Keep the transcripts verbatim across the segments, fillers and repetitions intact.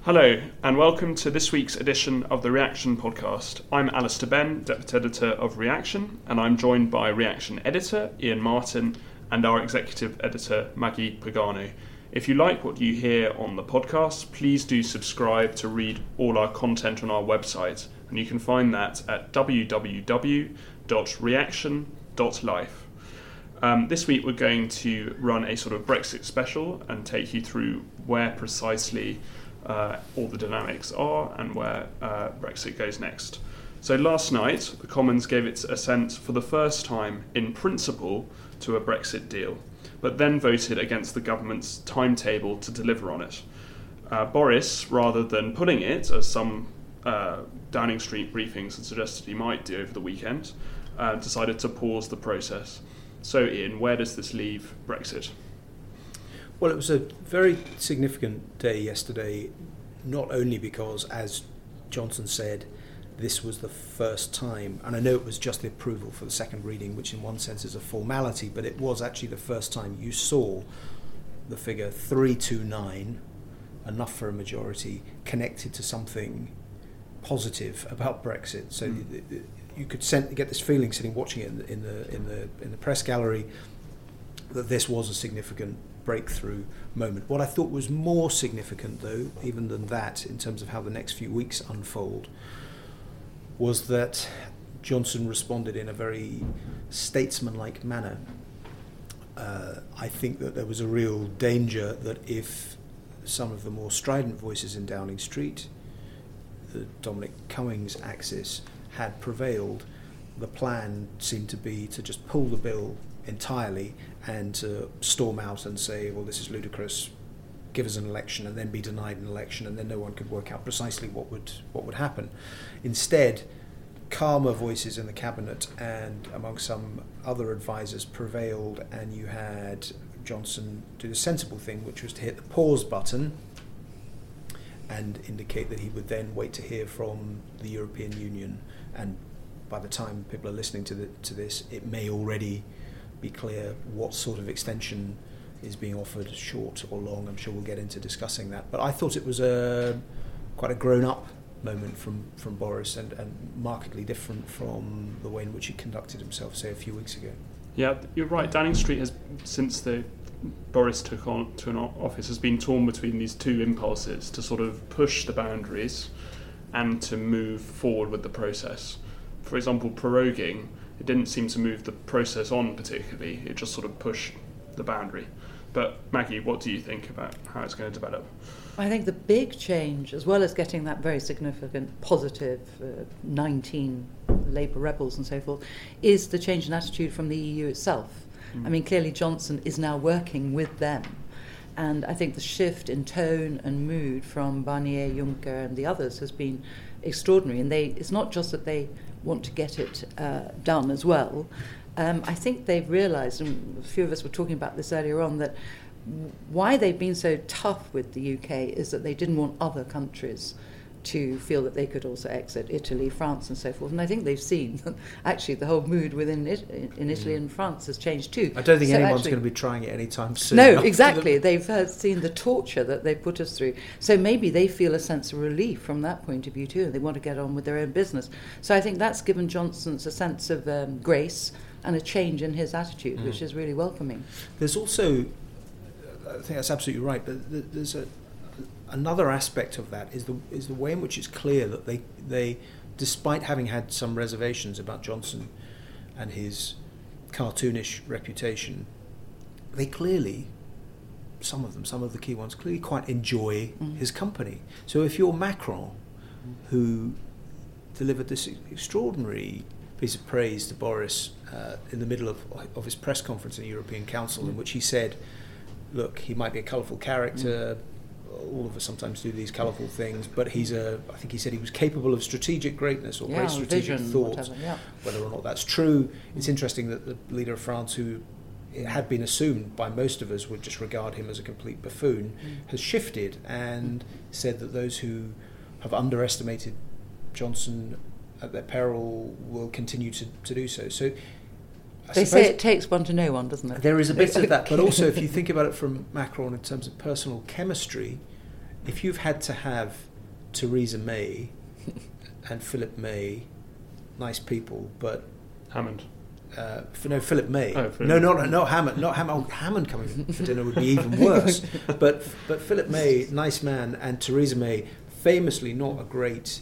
Hello, and welcome to this week's edition of the Reaction podcast. I'm Alistair Benn, Deputy Editor of Reaction, and I'm joined by Reaction Editor Ian Martin and our Executive Editor Maggie Pagano. If you like what you hear on the podcast, please do subscribe to read all our content on our website, and you can find that at w w w dot reaction dot life. Um, this week we're going to run a sort of Brexit special and take you through where precisely Uh, all the dynamics are and where uh, Brexit goes next. So last night, the Commons gave its assent for the first time in principle to a Brexit deal, but then voted against the government's timetable to deliver on it. Uh, Boris, rather than pulling it, as some uh, Downing Street briefings had suggested he might do over the weekend, uh, decided to pause the process. So Ian, where does this leave Brexit? Well, it was a very significant day yesterday, not only because, as Johnson said, this was the first time, and I know it was just the approval for the second reading, which in one sense is a formality, but it was actually the first time you saw the figure three two nine, enough for a majority, connected to something positive about Brexit. So mm. you, you could send, get this feeling sitting watching it in the, in the in the in the press gallery that this was a significant breakthrough moment. What I thought was more significant, though, even than that, in terms of how the next few weeks unfold, was that Johnson responded in a very statesmanlike manner. Uh, I think that there was a real danger that if some of the more strident voices in Downing Street, the Dominic Cummings axis, had prevailed, the plan seemed to be to just pull the bill entirely and to storm out and say, well, this is ludicrous, give us an election, and then be denied an election, and then no one could work out precisely what would what would happen. Instead, calmer voices in the cabinet and among some other advisors prevailed, and you had Johnson do the sensible thing, which was to hit the pause button and indicate that he would then wait to hear from the European Union. And by the time people are listening to the, to this, it may already be clear what sort of extension is being offered, short or long. I'm sure we'll get into discussing that. But I thought it was a quite a grown-up moment from, from Boris and, and markedly different from the way in which he conducted himself, say, a few weeks ago. Yeah, you're right. Downing Street has, since the Boris took on to an office, has been torn between these two impulses to sort of push the boundaries and to move forward with the process. For example, proroguing, it didn't seem to move the process on particularly. It just sort of pushed the boundary. But Maggie, what do you think about how it's going to develop? I think the big change, as well as getting that very significant positive uh, nineteen Labour rebels and so forth, is the change in attitude from the E U itself. Mm. I mean, clearly Johnson is now working with them. And I think the shift in tone and mood from Barnier, Juncker and the others has been extraordinary. And they it's not just that they want to get it uh, done as well. Um, I think they've realised, and a few of us were talking about this earlier on, that why they've been so tough with the U K is that they didn't want other countries to feel that they could also exit, Italy, France and so forth. And I think they've seen that actually the whole mood within it, in Italy mm. and France has changed too. I don't think so anyone's actually, going to be trying it anytime soon. No, exactly. They've uh, seen the torture that they put us through. So maybe they feel a sense of relief from that point of view too, and they want to get on with their own business. So I think that's given Johnson a sense of um, grace and a change in his attitude, mm. which is really welcoming. There's also, I think that's absolutely right, but there's a another aspect of that is the is the way in which it's clear that they they, despite having had some reservations about Johnson and his cartoonish reputation, they clearly, some of them, some of the key ones, clearly quite enjoy mm. his company. So if you're Macron, who delivered this extraordinary piece of praise to Boris uh, in the middle of of his press conference in the European Council, mm. in which he said, look, he might be a colourful character, mm. all of us sometimes do these colourful things, but he's a, I think he said he was capable of strategic greatness or yeah, great strategic vision, thought. whatever, yeah. Whether or not that's true, it's interesting that the leader of France, who it had been assumed by most of us would just regard him as a complete buffoon, mm. has shifted and mm. said that those who have underestimated Johnson at their peril will continue to, to do so. So I they say it takes one to know one, doesn't it? There is a bit of that, but also if you think about it from Macron in terms of personal chemistry, if you've had to have Theresa May and Philip May, nice people, but Hammond. Uh, for, no, Philip May. Oh, Philip. No, not not Hammond. Not Hammond. Oh, Hammond coming for dinner would be even worse. But but Philip May, nice man, and Theresa May, famously not a great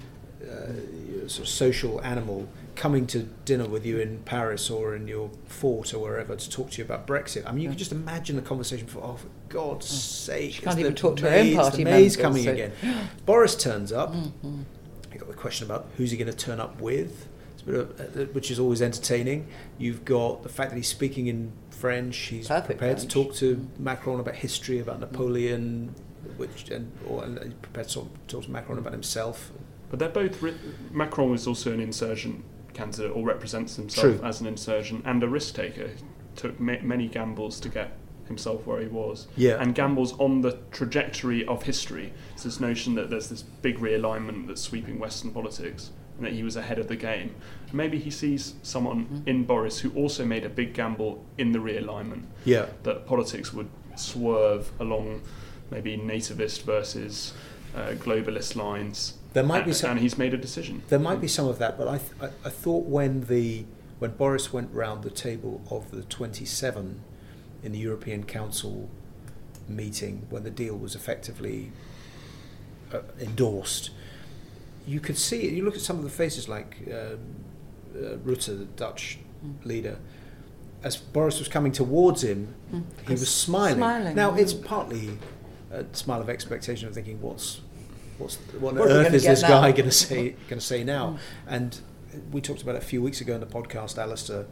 uh, sort of social animal, coming to dinner with you in Paris or in your fort or wherever to talk to you about Brexit. I mean, you can just imagine the conversation for, oh, for God's sake. She can't even the talk to her May, own party the May's members, coming so. again. Boris turns up. Mm-hmm. You got the question about who's he going to turn up with, which is always entertaining. You've got the fact that he's speaking in French. He's Perfect prepared French. to talk to Macron about history, about Napoleon, which and, or, and he's prepared to talk, talk to Macron about himself. But they're both... Ri- Macron was also an insurgent candidate, or represents himself True. as an insurgent and a risk taker. He took ma- many gambles to get himself where he was. Yeah. And gambles on the trajectory of history. It's this notion that there's this big realignment that's sweeping Western politics, and that he was ahead of the game. Maybe he sees someone mm-hmm. in Boris who also made a big gamble in the realignment. Yeah. That politics would swerve along maybe nativist versus uh, globalist lines. There might and, be some, and he's made a decision. There might be some of that, but I, th- I, I thought when the when Boris went round the table of the twenty-seven in the European Council meeting, when the deal was effectively uh, endorsed, you could see it. You look at some of the faces like uh, uh, Rutte, the Dutch mm. leader. As Boris was coming towards him, mm. he was smiling. smiling. Now, it's partly a smile of expectation of thinking, what's what's what on what earth is this now? guy going to say going to say now? Mm. And we talked about it a few weeks ago in the podcast, Alistair,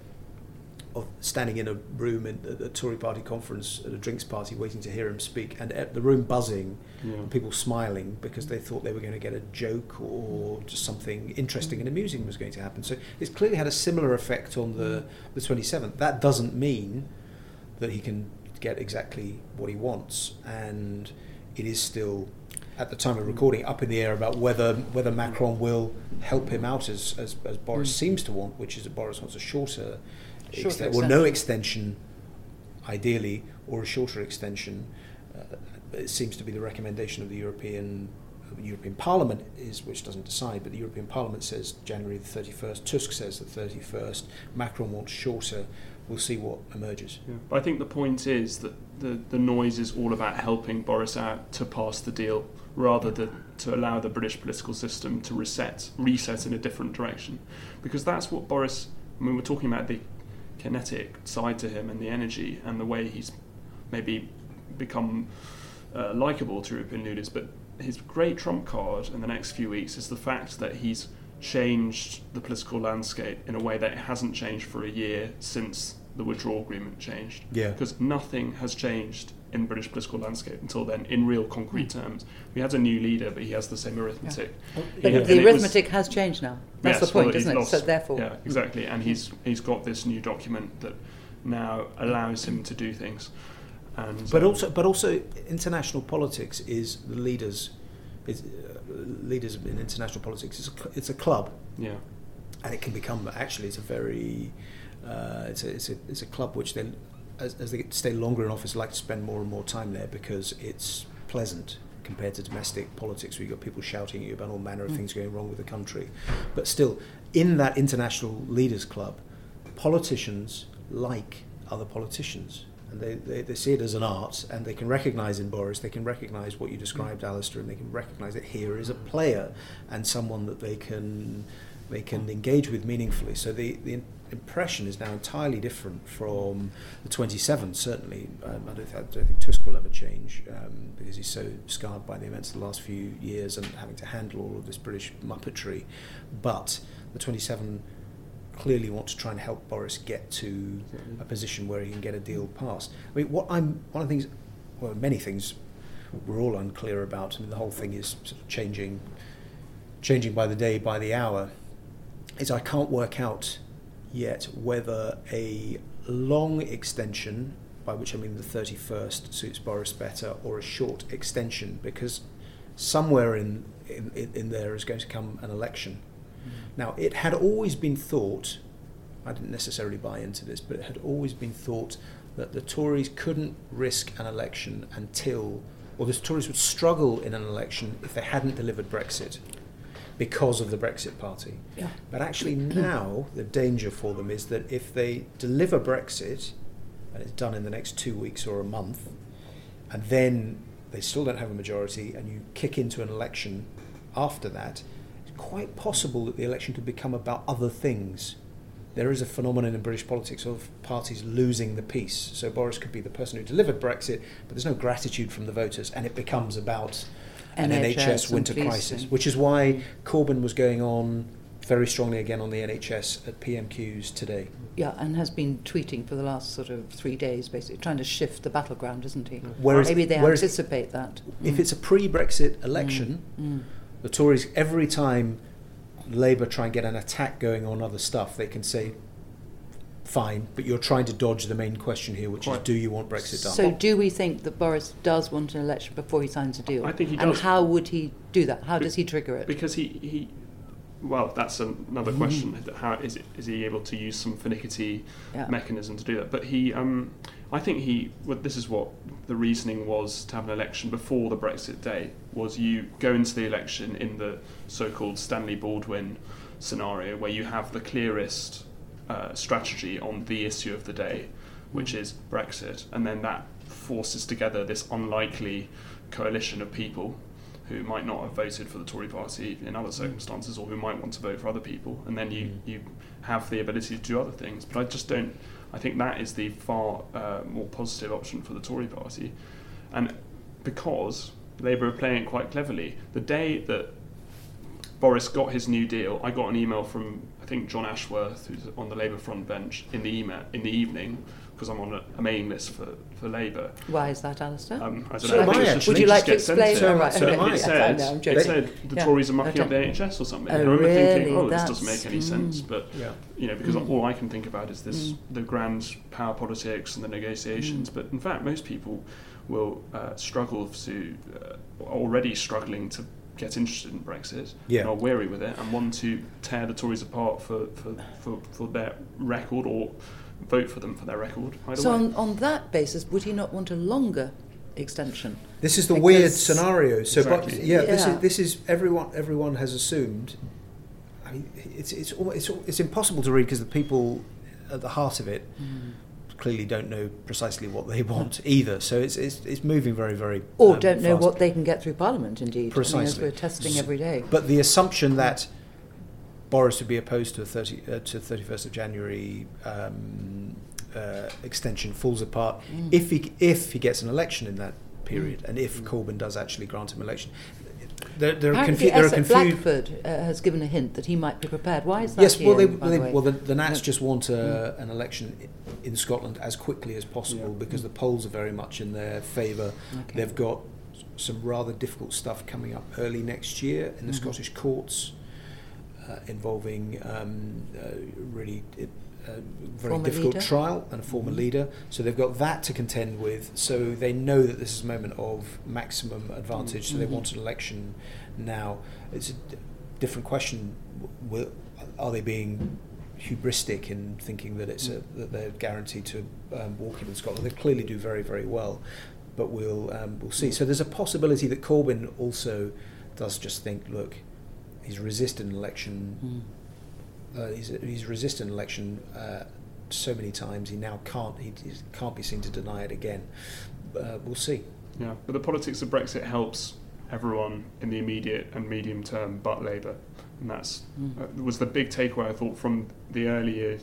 of standing in a room in a, a Tory party conference at a drinks party waiting to hear him speak, and the room buzzing, yeah. and people smiling because they thought they were going to get a joke or just something interesting and amusing was going to happen. So it's clearly had a similar effect on the, the twenty-seventh. That doesn't mean that he can get exactly what he wants, and it is still, at the time of recording, up in the air about whether whether Macron will help him out as as, as Boris mm. seems to want, which is that Boris wants a shorter, shorter exten- well, no extension, ideally, or a shorter extension. Uh, it seems to be the recommendation of the European uh, European Parliament, is which doesn't decide, but the European Parliament says January the thirty-first. Tusk says the thirty-first. Macron wants shorter. We'll see what emerges. Yeah. But I think the point is that the, the noise is all about helping Boris out to pass the deal, rather than to allow the British political system to reset reset in a different direction. Because that's what Boris, I mean, we're talking about the kinetic side to him and the energy and the way he's maybe become uh, likeable to European leaders, but his great trump card in the next few weeks is the fact that he's changed the political landscape in a way that it hasn't changed for a year since the withdrawal agreement changed. Yeah. Because nothing has changed in British political landscape until then, in real concrete terms. We had a new leader, but he has the same arithmetic. Yeah. But Yeah. the And it was- arithmetic has changed now. That's Yes, the point, well, isn't he's it? lost- So therefore, yeah, exactly. And he's he's got this new document that now allows him to do things. And But um, also, but also, international politics is the leaders, is uh, leaders in international politics. It's a, cl- it's a club, yeah, and it can become actually it's a very, uh, it's a it's a it's a club which then, as, as they get to stay longer in office, like to spend more and more time there because it's pleasant compared to domestic politics, where you've got people shouting at you about all manner of Mm. things going wrong with the country. But still, in that international leaders club, politicians like other politicians. And they, they, they see it as an art, and they can recognise in Boris, they can recognise what you described, Alistair, and they can recognise that here is a player and someone that they can they can engage with meaningfully. So the, the impression is now entirely different from the twenty-seven, certainly. Um, I, don't th- I don't think Tusk will ever change um, because he's so scarred by the events of the last few years and having to handle all of this British muppetry. But the twenty-seven clearly want to try and help Boris get to a position where he can get a deal passed. I mean, what I'm one of the things, well, many things we're all unclear about. I mean, the whole thing is sort of changing, changing by the day, by the hour. Is I can't work out yet whether a long extension, by which I mean the thirty-first, suits Boris better, or a short extension, because somewhere in in, in there is going to come an election. Now, it had always been thought, I didn't necessarily buy into this, but it had always been thought that the Tories couldn't risk an election until or the Tories would struggle in an election if they hadn't delivered Brexit because of the Brexit Party. Yeah. But actually now the danger for them is that if they deliver Brexit, and it's done in the next two weeks or a month, and then they still don't have a majority, and you kick into an election after that, it's quite possible that the election could become about other things. There is a phenomenon in British politics of parties losing the peace. So Boris could be the person who delivered Brexit, but there's no gratitude from the voters, and it becomes about an N H S, N H S winter crisis, which is why Corbyn was going on very strongly again on the N H S at P M Qs today. Yeah, and has been tweeting for the last sort of three days, basically trying to shift the battleground, isn't he? Whereas, Maybe they whereas anticipate that. If mm. it's a pre-Brexit election, mm. Mm. the Tories, every time Labour try and get an attack going on other stuff, they can say, fine, but you're trying to dodge the main question here, which Right. is, do you want Brexit done? So do we think that Boris does want an election before he signs a deal? I think he And does. how would he do that? How Be- does he trigger it? Because he, he well, that's another Mm. question. How is it, is he able to use some finicky Yeah. mechanism to do that? But he, um, I think he. Well, this is what the reasoning was to have an election before the Brexit day. Was you go into the election in the so-called Stanley Baldwin scenario, where you have the clearest uh, strategy on the issue of the day, which is Brexit, and then that forces together this unlikely coalition of people who might not have voted for the Tory party in other circumstances, or who might want to vote for other people, and then you, you have the ability to do other things. But I just don't, I think that is the far uh, more positive option for the Tory party. And because Labour are playing it quite cleverly, the day that Boris got his new deal, I got an email from, I think, John Ashworth, who's on the Labour front bench, in the email in the evening, because I'm on a, a mailing list for, for Labour. Why is that, Alistair? Um, I don't So know. am I think I, it's just- actually. Would you it like just to gets sent explain? to- Oh, right, So okay. it Yes, I said, know, I'm it joking. said the Yeah. Tories are mucking Okay. up the N H S or something. Oh, I remember really? thinking, oh, this That's- doesn't make any mm. sense. But Yeah. you know, because Mm. all I can think about is this Mm. the grand power politics and the negotiations. Mm. But in fact, most people will uh, struggle to uh, already struggling to get interested in Brexit Yeah. and are weary with it and want to tear the Tories apart for, for, for, for their record, or vote for them for their record. Either So way. on, on that basis, would he not want a longer extension? This is the Because- weird scenario. So, but, Exactly. yeah, this Yeah. is this is everyone. Everyone has assumed. I mean, it's it's almo- it's it's impossible to read because the people at the heart of it clearly don't know precisely what they want either. So it's it's it's moving very very. Or um, don't know fast. what they can get through Parliament, indeed. I mean, as Precisely. we're testing every day. But the assumption that Boris would be opposed to a thirty uh, to thirty-first of January um, uh, extension falls apart Mm. if he if he gets an election in that period, Mm. and if Corbyn does actually grant him election. There, there are Apparently, confu- there are Essex confused. Blackford uh, has given a hint that he might be prepared. Why is that? Yes, well, they, here, by they, the way? well, the, the Nats No. just want a, an election i- in Scotland as quickly as possible Yeah. because the polls are very much in their favour. Okay. They've got s- some rather difficult stuff coming up early next year in the Mhm. Scottish courts, uh, involving um, uh, really it, a very Former difficult leader? trial and a former Mhm. leader. So they've got that to contend with. So they know that this is a moment of maximum advantage. So they Mhm. want an election now. It's a d- different question. Will, are they being hubristic in thinking that it's a, that they're guaranteed to um, walk in in Scotland? They clearly do very very well, but we'll um, we'll see. So there's a possibility that Corbyn also does just think, look, he's resisted an election. Mm. Uh, he's, he's resisted an election uh, so many times. He now can't. He, he can't be seen to deny it again. Uh, we'll see. Yeah, but the politics of Brexit helps everyone in the immediate and medium term, but Labour, and that's Mm. uh, was the big takeaway I thought from the earlier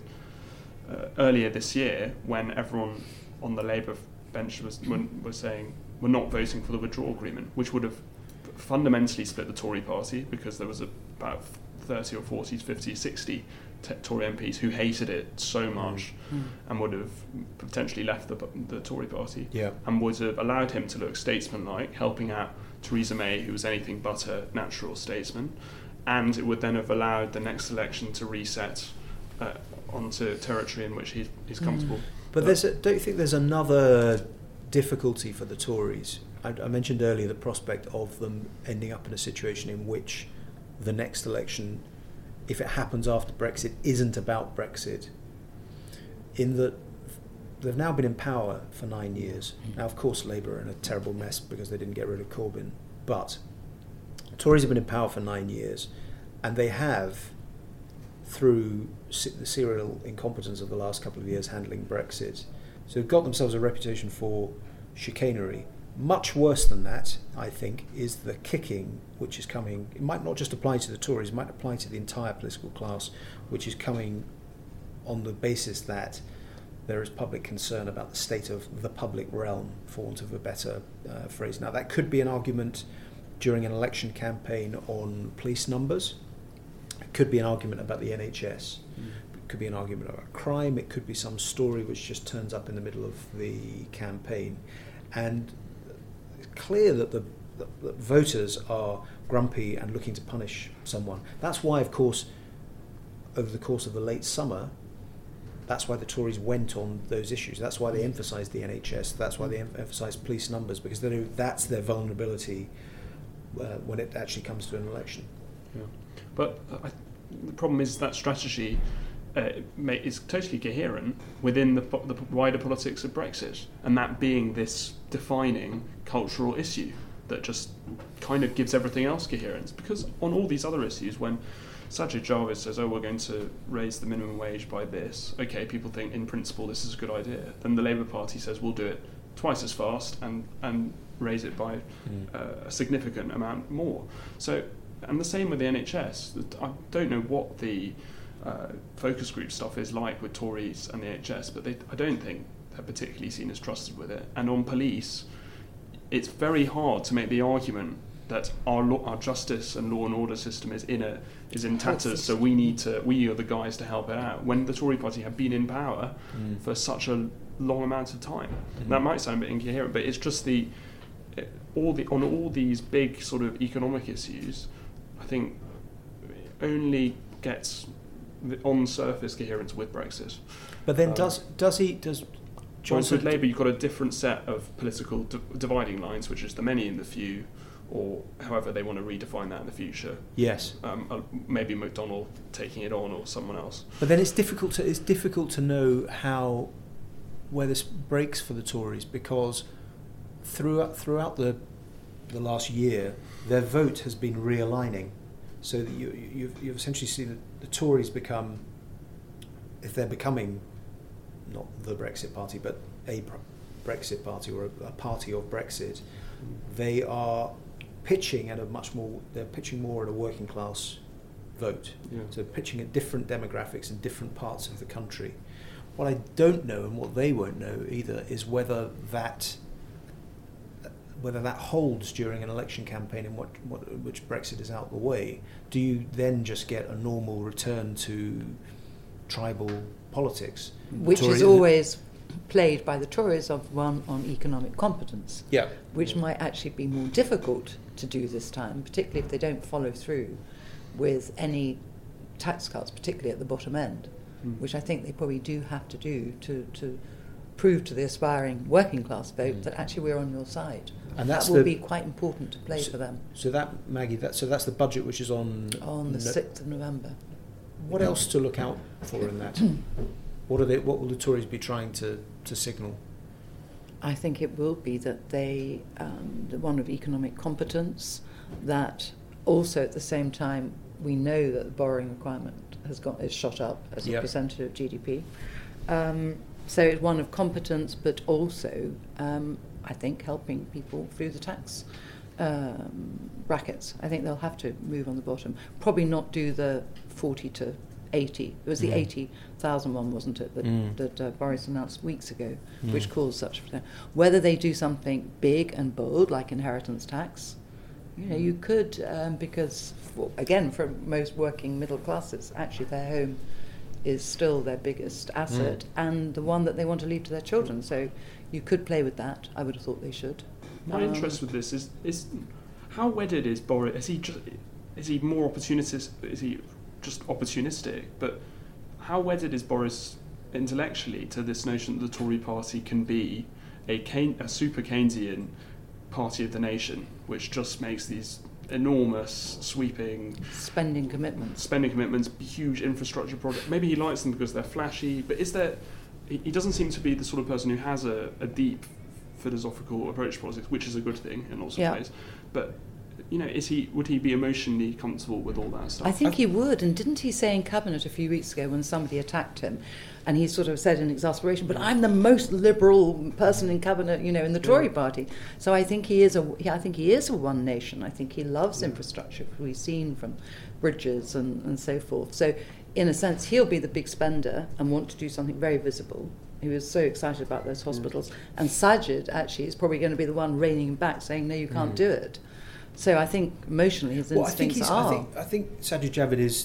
uh, earlier this year when everyone on the Labour bench was when, was saying we're not voting for the withdrawal agreement, which would have fundamentally split the Tory party because there was about thirty or forty, fifty, sixty t- Tory M Ps who hated it so much Mm. and would have potentially left the, the Tory party Yeah. and would have allowed him to look statesmanlike, helping out Theresa May, who was anything but a natural statesman, and it would then have allowed the next election to reset uh, onto territory in which he, he's comfortable. Mm. But there's a, don't you think there's another difficulty for the Tories? I, I mentioned earlier the prospect of them ending up in a situation in which the next election, if it happens after Brexit, isn't about Brexit. In that they've now been in power for nine years. Now, of course, Labour are in a terrible mess because they didn't get rid of Corbyn. But Tories have been in power for nine years, and they have, through se- the serial incompetence of the last couple of years handling Brexit, so they've got themselves a reputation for chicanery. Much worse than that, I think, is the kicking which is coming. It might not just apply to the Tories, it might apply to the entire political class, which is coming on the basis that there is public concern about the state of the public realm, for want of a better uh, phrase. Now, that could be an argument during an election campaign on police numbers. It could be an argument about the N H S. Mm. It could be an argument about crime. It could be some story which just turns up in the middle of the campaign. And it's clear that the that, that voters are grumpy and looking to punish someone. That's why, of course, over the course of the late summer, that's why the Tories went on those issues. That's why they emphasised the N H S. That's why they em- emphasised police numbers, because they know that's their vulnerability uh, when it actually comes to an election. Yeah. But I, the problem is that strategy uh, may, is totally coherent within the, the wider politics of Brexit, and that being this defining cultural issue that just kind of gives everything else coherence. Because on all these other issues, when Sajid Javid says, oh, we're going to raise the minimum wage by this, okay, people think in principle this is a good idea. Then the Labour Party says we'll do it twice as fast and, and raise it by mm. uh, a significant amount more. So, and the same with the N H S. I don't know what the uh, focus group stuff is like with Tories and the N H S, but they, I don't think they're particularly seen as trusted with it. And on police, it's very hard to make the argument that our law, our justice and law and order system is in a is in tatters, so we need to we are the guys to help it out. When the Tory party have been in power mm. for such a long amount of time, mm. that might sound a bit incoherent, but it's just the it, all the on all these big sort of economic issues, I think it only gets the on surface coherence with Brexit. But then um, does does he does Johnson with Labour, you've got a different set of political d- dividing lines, which is the many and the few, or however they want to redefine that in the future. Yes. Um, uh, maybe McDonnell taking it on, or someone else. But then it's difficult to it's difficult to know how where this breaks for the Tories, because throughout throughout the the last year, their vote has been realigning, so that you you've, you've essentially seen the, the Tories become, if they're becoming not the Brexit party, but a Brexit party or a, a party of Brexit, they are pitching at a much more, they're pitching more at a working class vote. Yeah. So pitching at different demographics in different parts of the country. What I don't know, and what they won't know either, is whether that whether that holds during an election campaign in what, what which Brexit is out the way. Do you then just get a normal return to tribal politics? Which Tory is always played by the Tories of one on economic competence, yeah. which yeah. might actually be more difficult to do this time, particularly if they don't follow through with any tax cuts, particularly at the bottom end, mm. which I think they probably do have to do to, to prove to the aspiring working class vote mm. that actually we're on your side. And that's that will the, be quite important to play so, for them. So that, Maggie, that, so that's the budget which is on... On the no, sixth of November. What else to look out for in that? What are they? What will the Tories be trying to, to signal? I think it will be that they, um, the one of economic competence, that also at the same time we know that the borrowing requirement has got is shot up as yep. a percentage of G D P. Um, so it's one of competence, but also um, I think helping people through the tax um, brackets. I think they'll have to move on the bottom. Probably not do the forty to eighty. It was the mm. eighty thousand one, wasn't it, that, mm. that uh, Boris announced weeks ago, mm. which caused such... Whether they do something big and bold, like inheritance tax, you know, you could, um, because, for, again, for most working middle classes, actually their home is still their biggest asset, mm. and the one that they want to leave to their children. So you could play with that. I would have thought they should. My um, interest with this is, is how wedded is Boris? Is he just, is he more opportunistic? Is he just opportunistic? But how wedded is Boris intellectually to this notion that the Tory party can be a, Keyn- a super Keynesian party of the nation, which just makes these enormous, sweeping spending commitments, spending commitments, huge infrastructure projects? Maybe he likes them because they're flashy, but is there he, he doesn't seem to be the sort of person who has a, a deep philosophical approach to politics, which is a good thing in lots of Yeah. ways. But you know, is he would he be emotionally comfortable with all that stuff? I think he would, and didn't he say in Cabinet a few weeks ago when somebody attacked him, and he sort of said in exasperation, but I'm the most liberal person in Cabinet, you know, in the Tory Yeah. party. So I think he is a, I think he is a one nation. I think he loves Yeah. infrastructure, we've seen from bridges and, and so forth. So in a sense, he'll be the big spender and want to do something very visible. He was so excited about those hospitals. And Sajid, actually, is probably going to be the one reining him back, saying, no, you can't Mm. do it. So I think emotionally his Well, I think instincts he's, are. I think, I think Sajid Javid is,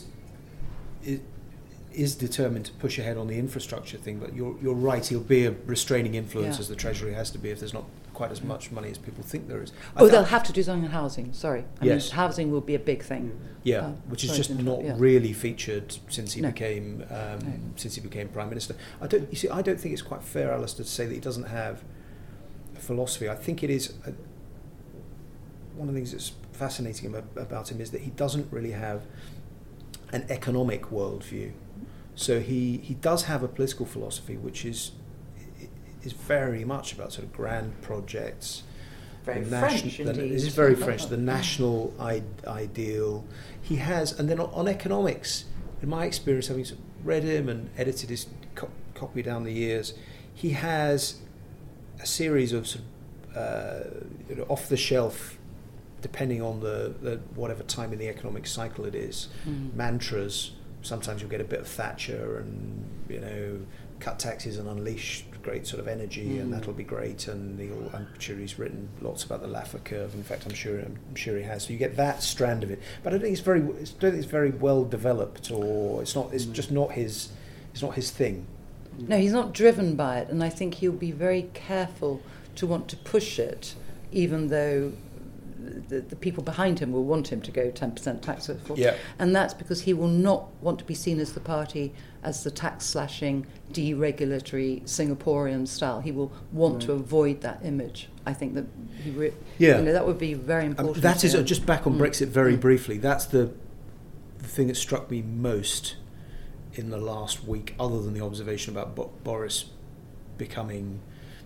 is is determined to push ahead on the infrastructure thing. But you're you're right. He'll be a restraining influence, Yeah. as the Treasury has to be, if there's not quite as much money as people think there is. I Oh, th- they'll have to do something on housing, sorry. I Yes. mean, housing will be a big thing. Yeah, Uh, which is sorry just to not interrupt, yeah. really featured since he No. became um, No. since he became prime minister. I don't. You see, I don't think it's quite fair, Alistair, to say that he doesn't have a philosophy. I think it is a, one of the things that's fascinating about, about him is that he doesn't really have an economic worldview. So he, he does have a political philosophy, which is is very much about sort of grand projects. Very the French, nation- the- indeed. This is very French. The national I- ideal. He has, and then on, on economics, in my experience, having sort of read him and edited his co- copy down the years, he has a series of sort of uh, you know, off the shelf, depending on the, the whatever time in the economic cycle it is, Mm. mantras. Sometimes you'll get a bit of Thatcher and, you know, cut taxes and unleash great sort of energy, Mm. and that'll be great. And he'll, I'm sure he's written lots about the Laffer curve. In fact, I'm sure I'm sure he has. So you get that strand of it. But I don't think it's very, I don't think it's very well developed, or it's not. It's Mm. just not his. It's not his thing. No, he's not driven by it, and I think he'll be very careful to want to push it, even though the, the people behind him will want him to go ten percent tax so forth. Yeah. And that's because he will not want to be seen as the party as the tax-slashing, deregulatory Singaporean style. He will want to Right. avoid that image. I think that he re- Yeah. you know, that would be very Um, important. that is to uh, him. just back on Mm. Brexit very Mm. briefly. That's the the thing that struck me most in the last week, other than the observation about Bo- Boris becoming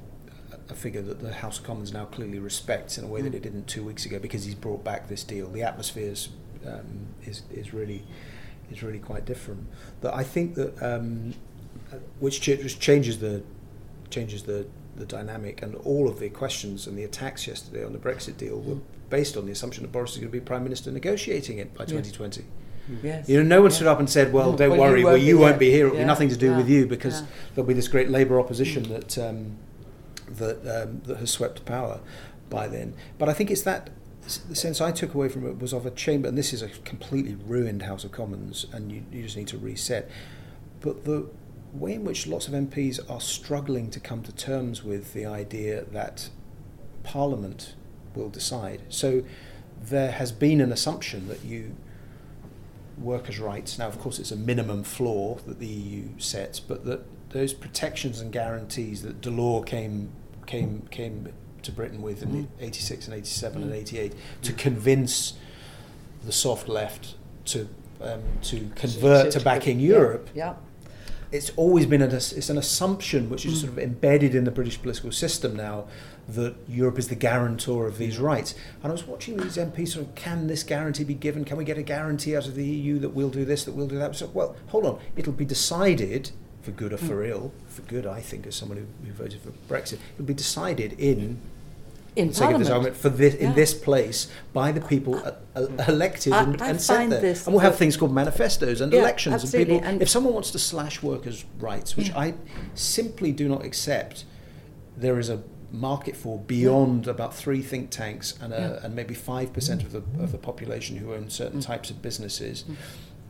a figure that the House of Commons now clearly respects in a way that Mm. it didn't two weeks ago, because he's brought back this deal. The atmosphere is um, is is really is really quite different. That I think that um, uh, which, ch- which changes the changes the the dynamic, and all of the questions and the attacks yesterday on the Brexit deal were Mm. based on the assumption that Boris is going to be Prime Minister negotiating it by Yeah. twenty twenty. Yes. You know, no one Yeah. stood up and said, well, Mm. don't Well, worry, you well, won't you be won't here. be here, it'll be Yeah. nothing to do Yeah. with you, because Yeah. there'll be this great Labour opposition Mm. that um, that um, that has swept power by then. But I think it's that, the sense I took away from it was of a chamber, and this is a completely ruined House of Commons, and you, you just need to reset. But the way in which lots of M Ps are struggling to come to terms with the idea that Parliament will decide. So there has been an assumption that you workers' rights, now of course it's a minimum floor that the E U sets, but that those protections and guarantees that Delors came came came to Britain with in Mm. eighty-six and eighty-seven Mm. and eighty-eight to convince the soft left to um, to convert to backing yeah. Europe. Yeah. It's always been an, it's an assumption which is Mm. sort of embedded in the British political system now, that Europe is the guarantor of these rights. And I was watching these M Ps sort of, can this guarantee be given? Can we get a guarantee out of the E U that we'll do this, that we'll do that? So, well, hold on. It'll be decided, for good or for Mm. ill, for good, I think, as someone who, who voted for Brexit, it'll be decided in In sake of this Parliament. argument, for this, in Yeah. this place by the people uh, uh, elected I- and, I and set find there. this And we'll have that- things called manifestos and Yeah, elections. absolutely, And people, and- if someone wants to slash workers' rights, which Yeah. I simply do not accept, there is a market for beyond about three think tanks and, a, Yeah. and maybe five percent of the of the population who own certain Mm. types of businesses. Mm.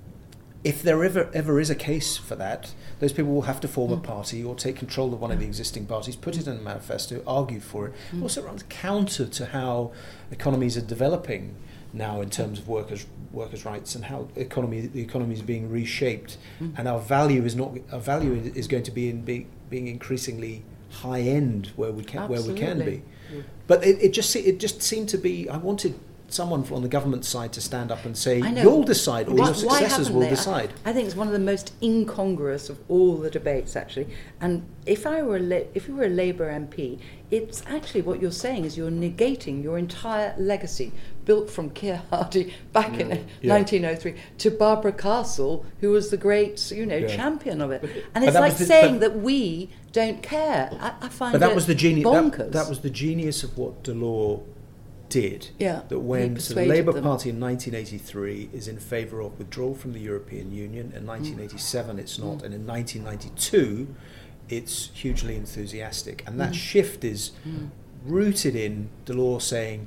If there ever ever is a case for that, those people will have to form a Mm. party or take control of one of the existing parties, put it in a manifesto, argue for it. It Mm. also runs counter to how economies are developing now in terms of workers' workers' rights, and how economy the economy is being reshaped, Mm. and our value is not our value is going to be in be, being increasingly high end where we can where we can be. Absolutely. But it, it just se- it just seemed to be. I wanted someone on the government side to stand up and say, I know. you'll decide, or Why- your why successors haven't will they? decide. I, I think it's one of the most incongruous of all the debates, actually. And if I were a La- if you were a Labour M P, it's actually what you're saying is you're negating your entire legacy, built from Keir Hardie back Yeah. in Yeah. nineteen oh three to Barbara Castle, who was the great, you know, Yeah. champion of it. But- And but it's that like was the- saying but- that we don't care. I, I find But that it was the genius. bonkers. That, that was the genius of what Delors did. Yeah, That he when so the persuaded Labour them. Party in nineteen eighty-three is in favour of withdrawal from the European Union, in nineteen eighty-seven it's not, Mm. and in nineteen ninety-two it's hugely enthusiastic, and that Mm. shift is Mm. rooted in Delors saying,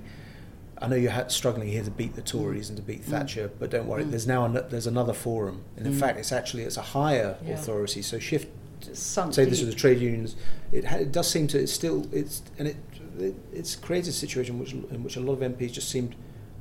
I know you're ha- struggling here to beat the Tories and to beat Thatcher, but don't worry, Mm. there's now an- there's another forum, and in Mm. fact it's actually it's a higher Yeah. authority. So shift. Sunk Say this deep. was the trade unions. It, ha- it does seem to. It's still. It's and it. it it's created a situation which in which a lot of M Ps just seemed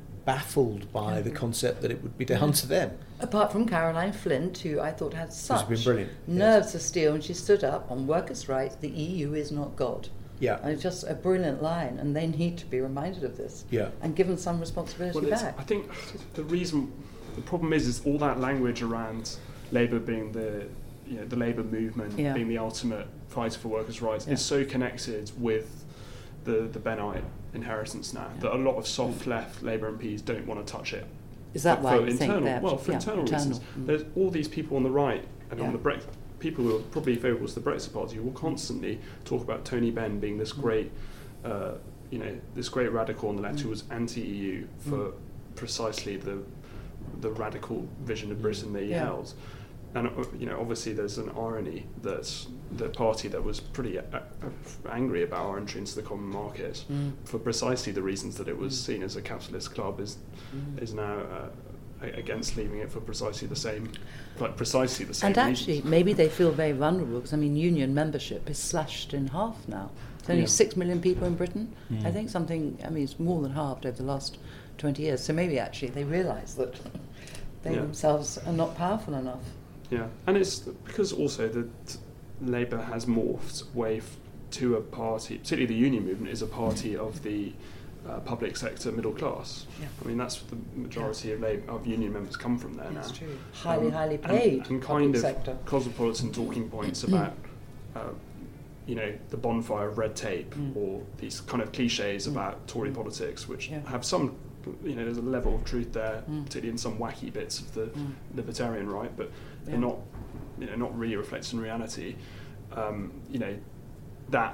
baffled by Yeah. the concept that it would be down to them. Apart from Caroline Flint, who I thought had such been brilliant, yes. nerves of steel, and she stood up on workers' rights. The E U is not God. Yeah. And it's just a brilliant line, and they need to be reminded of this Yeah. and given some responsibility Well, it's, back. I think the reason, the problem is, is all that language around Labour being the, you know, the Labour movement Yeah. being the ultimate fighter for workers' rights Yeah. is so connected with the the Benite inheritance now Yeah. that a lot of soft left Labour M Ps don't want to touch it. Is that For- why for you internal, think they're well, for yeah, internal, reasons. Mm. There's all these people on the right and Yeah. on the Brexit, people who are probably favourable to the Brexit Party who will constantly talk about Tony Benn being this Mm. great, uh, you know, this great radical on the left Mm. who was anti-E U for Mm. precisely the the radical vision of Britain that he Yeah. held. And uh, you know, obviously, there's an irony that the party that was pretty uh, uh, angry about our entry into the common market Mm. for precisely the reasons that it was Mm. seen as a capitalist club is Mm. is now uh, a- against leaving it for precisely the same, like precisely the same. And actually, reasons. maybe they feel very vulnerable because I mean, union membership is slashed in half now. It's only Yeah. six million people in Britain. Mm. I think something. I mean, it's more than halved over the last twenty years. So maybe actually they realise that they Yeah. themselves are not powerful enough. Yeah, and it's because also that Labour has morphed away f- to a party, particularly the union movement is a party of the uh, public sector middle class. Yeah. I mean, that's the majority of Labour, of union members come from there That's now. true. Highly, Um, highly and- paid and, public kind of sector. cosmopolitan talking points about, uh, you know, the bonfire of red tape Mm. or these kind of cliches Mm. about Tory Mm. politics, which Yeah. have some, you know, there's a level of truth there, Mm. particularly in some wacky bits of the Mm. libertarian right, but Yeah. they're not, you know, not really reflected in reality. Um, you know, that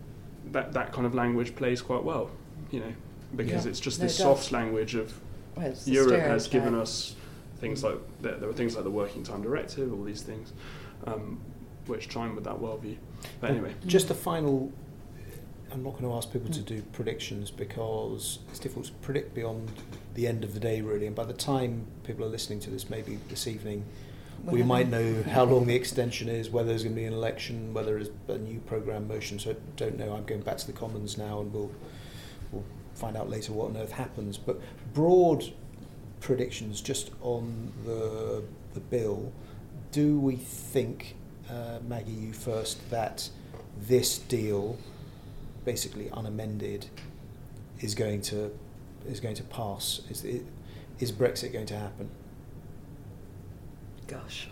that that kind of language plays quite well, you know, because Yeah. it's just No, this it does. soft language of Well, it's the Europe has stereotype. given us things like there, there were things like the Working Time Directive, all these things, um, which chime with that worldview. But anyway, Just a final. I'm not going to ask people to Mm. do predictions because it's difficult to predict beyond the end of the day, really. And by the time people are listening to this, maybe this evening, We'll we have might a- know how long the extension is, whether there's going to be an election, whether there's a new programme motion. So I don't know. I'm going back to the Commons now, and we'll we'll find out later what on earth happens. But broad predictions just on the the bill. Do we think, uh, Maggie, you first, that this deal, basically unamended, is going to is going to pass? Is it, is Brexit going to happen? Gosh.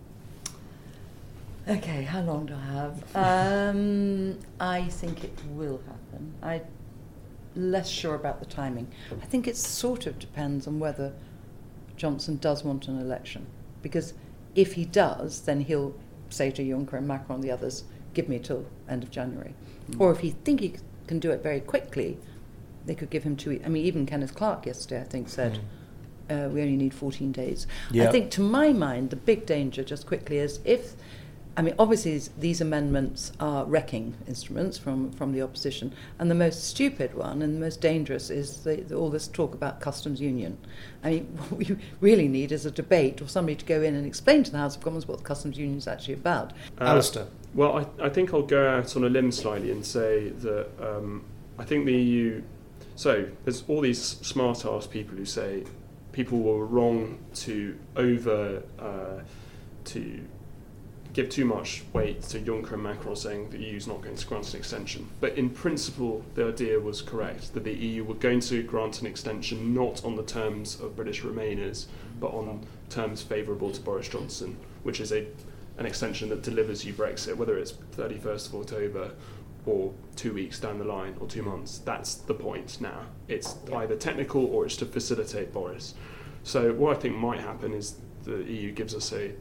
Okay, how long do I have? Um, I think it will happen. I'm less sure about the timing. I think it sort of depends on whether Johnson does want an election. Because if he does, then he'll say to Juncker and Macron and the others, give me till end of January. Mm. Or if he think he c- can do it very quickly, they could give him two weeks. I mean, even Kenneth Clark yesterday, I think, said, uh, we only need fourteen days. Yeah. I think, to my mind, the big danger, just quickly, is if, I mean, obviously these- these amendments are wrecking instruments from, from the opposition, and the most stupid one and the most dangerous is the, the, all this talk about customs union. I mean, what we really need is a debate or somebody to go in and explain to the House of Commons what the customs union is actually about. uh, Alistair. well, I, I think I'll go out on a limb slightly and say that um, I think the E U. So there's all these smart-ass people who say people were wrong to over uh, to give too much weight to Juncker and Macron saying the E U is not going to grant an extension. But in principle, the idea was correct, that the E U were going to grant an extension not on the terms of British Remainers, but on terms favourable to Boris Johnson, which is a an extension that delivers you Brexit, whether it's thirty-first of October or two weeks down the line or two months. That's the point now. It's either technical or it's to facilitate Boris. So what I think might happen is the E U gives us a,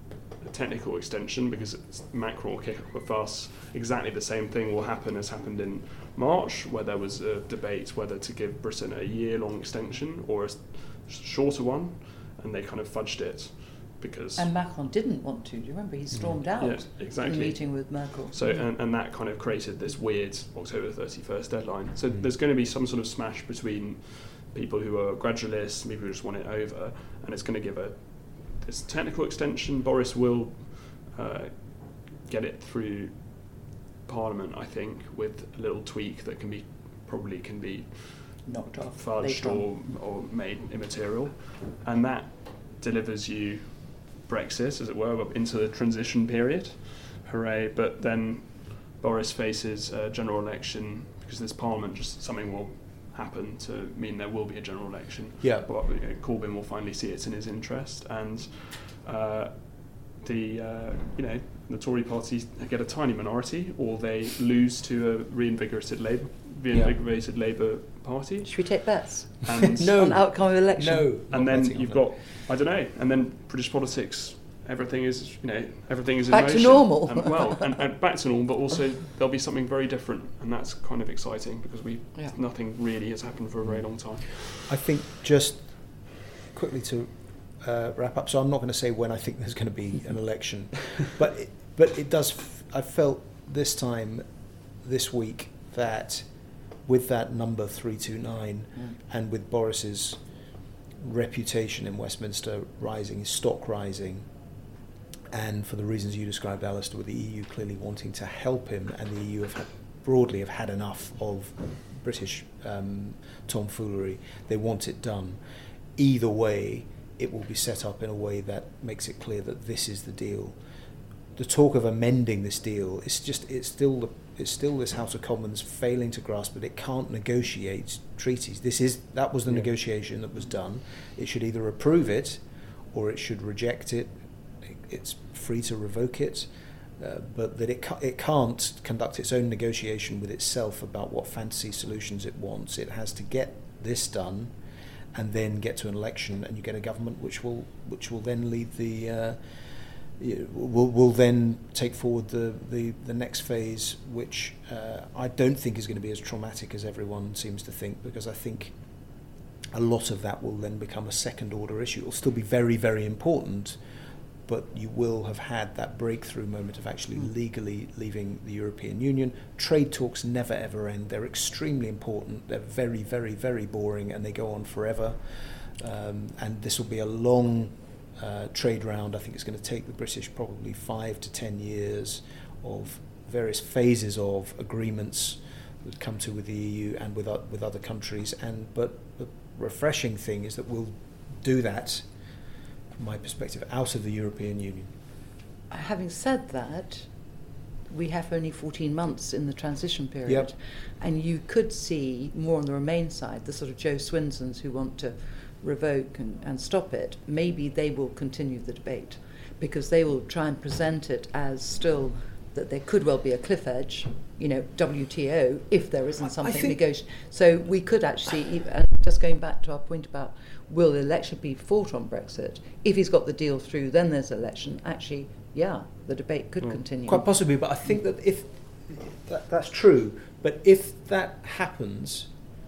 a technical extension because it's, Macron will kick up a fuss. Exactly the same thing will happen as happened in March, where there was a debate whether to give Britain a year-long extension or a shorter one, and they kind of fudged it. Because and Macron didn't want to. Do you remember? He stormed out yeah, exactly. in the meeting with Merkel. So and, and that kind of created this weird October thirty-first deadline. So mm. there's going to be some sort of smash between people who are gradualists, people who just want it over, and it's going to give a this technical extension. Boris will uh, get it through Parliament, I think, with a little tweak that can be probably can be knocked off, fudged or, or made immaterial, and that delivers you Brexit, as it were, into the transition period. Hooray. But then Boris faces a general election because this Parliament, just something will happen to mean there will be a general election. Yeah. But you know, Corbyn will finally see it's in his interest, and uh, the uh, you know the Tory party get a tiny minority, or they lose to a reinvigorated Labour reinvigorated yeah. Labour Party. Should we take bets? And no. On outcome of election? No. And then you've got, I don't know, and then British politics, everything is, you know, everything is in back motion. to normal. And, well, and, and back to normal, but also there'll be something very different, and that's kind of exciting because we yeah. nothing really has happened for a very long time. I think just quickly to uh, wrap up, so I'm not going to say when I think there's going to be an election, but it, but it does. F- I felt this time, this week, that with that number three two nine, mm. and with Boris's reputation in Westminster rising, his stock rising, and for the reasons you described, Alistair, with the E U clearly wanting to help him, and the E U have had, broadly have had enough of British um, tomfoolery. They want it done. Either way, it will be set up in a way that makes it clear that this is the deal. The talk of amending this deal, it's just it's still the it's still this House of Commons failing to grasp that it can't negotiate treaties. This is that was the yeah. negotiation that was done. It should either approve it or it should reject it. It's free to revoke it, uh, but that it ca- it can't conduct its own negotiation with itself about what fantasy solutions it wants. It has to get this done, and then get to an election, and you get a government which will which will then lead the. Uh, Will will then take forward the, the, the next phase, which uh, I don't think is going to be as traumatic as everyone seems to think, because I think a lot of that will then become a second order issue. It will still be very, very important, but you will have had that breakthrough moment of actually mm. legally leaving the European Union. Trade talks never ever end. They're extremely important. They're very, very, very boring, and they go on forever. Um, and this will be a long Uh, trade round. I think it's going to take the British probably five to ten years of various phases of agreements that come to with the E U and with uh, with other countries. And but the refreshing thing is that we'll do that, from my perspective, out of the European Union. Having said that, we have only fourteen months in the transition period, yep. and you could see more on the Remain side, the sort of Joe Swinsons who want to revoke and, and stop it. Maybe they will continue the debate because they will try and present it as still that there could well be a cliff edge, you know, W T O, if there isn't something negotiated. So we could actually, and just going back to our point about will the election be fought on Brexit, if he's got the deal through, then there's an election. Actually, yeah, the debate could mm. continue. Quite possibly, but I think that if that, that's true, but if that happens,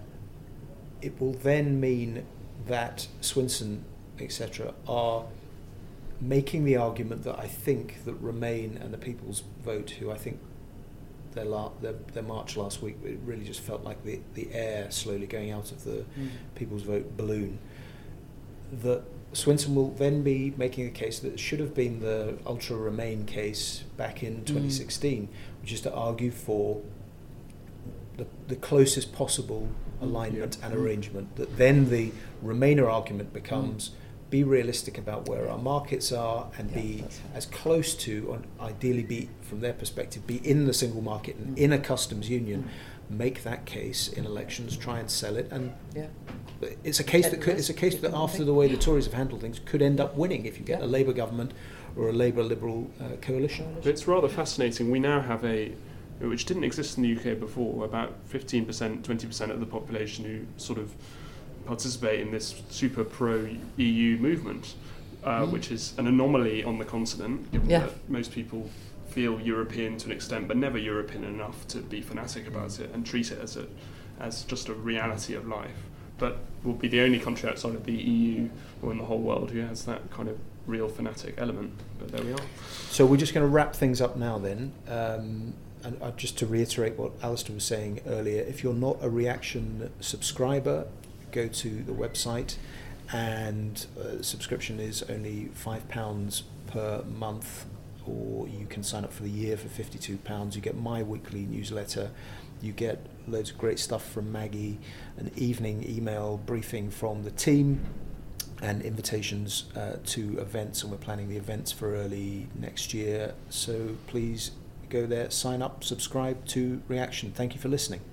it will then mean that Swinson, et cetera, are making the argument that I think that Remain and the People's Vote, who I think their, la- their, their march last week, it really just felt like the, the air slowly going out of the mm. People's Vote balloon, that Swinson will then be making a case that should have been the Ultra Remain case back in twenty sixteen, mm. which is to argue for the, the closest possible alignment yeah. and arrangement, that then the Remainer argument becomes mm. be realistic about where our markets are, and Yeah, be that's right. as close to, and ideally be, from their perspective, be in the single market and Mm. in a customs union, Mm. make that case in elections, try and sell it, and Yeah. it's a case Take that the could, risk, it's a case take that the after thing. the way the Tories have handled things could end up winning if you get Yeah. a Labour government or a Labour Liberal uh, coalition. But it's rather fascinating. We now have a, which didn't exist in the U K before, about fifteen percent, twenty percent of the population who sort of participate in this super pro-E U movement, uh, Mm. which is an anomaly on the continent, given Yeah. that most people feel European to an extent, but never European enough to be fanatic about it and treat it as a, as just a reality of life. But we'll be the only country outside of the E U or in the whole world who has that kind of real fanatic element. But there we are. So we're just going to wrap things up now then. Um, and uh, just to reiterate what Alistair was saying earlier, if you're not a Reaction subscriber, go to the website, and uh, subscription is only five pounds per month, or you can sign up for the year for fifty-two pounds. You get my weekly newsletter, you get loads of great stuff from Maggie, an evening email briefing from the team, and invitations uh, to events, and we're planning the events for early next year. So please go there, sign up, subscribe to Reaction. Thank you for listening.